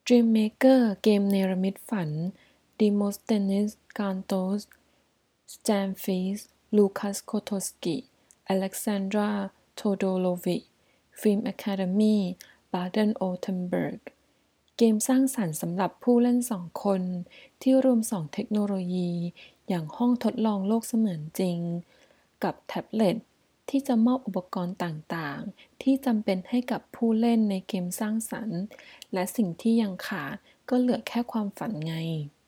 Dream Maker เกมเนรมิตฝัน Demosthenes Kantos Stan Fish ลูคัส โคโทสกิ อเล็กซานดรา โทโดโลวิช ฟิล์มอะคาเดมี บาเดนโอเทนเบิร์ก เกมสร้างสรรค์สำหรับผู้เล่น2 คนที่รวม2 เทคโนโลยีอย่างห้องทดลองโลกเสมือนจริงกับแท็บเล็ตที่จะมอบอุปกรณ์ต่างๆที่จำเป็นให้กับผู้เล่นในเกมสร้างสรรค์และสิ่งที่ยังขาดก็เหลือแค่ความฝันไง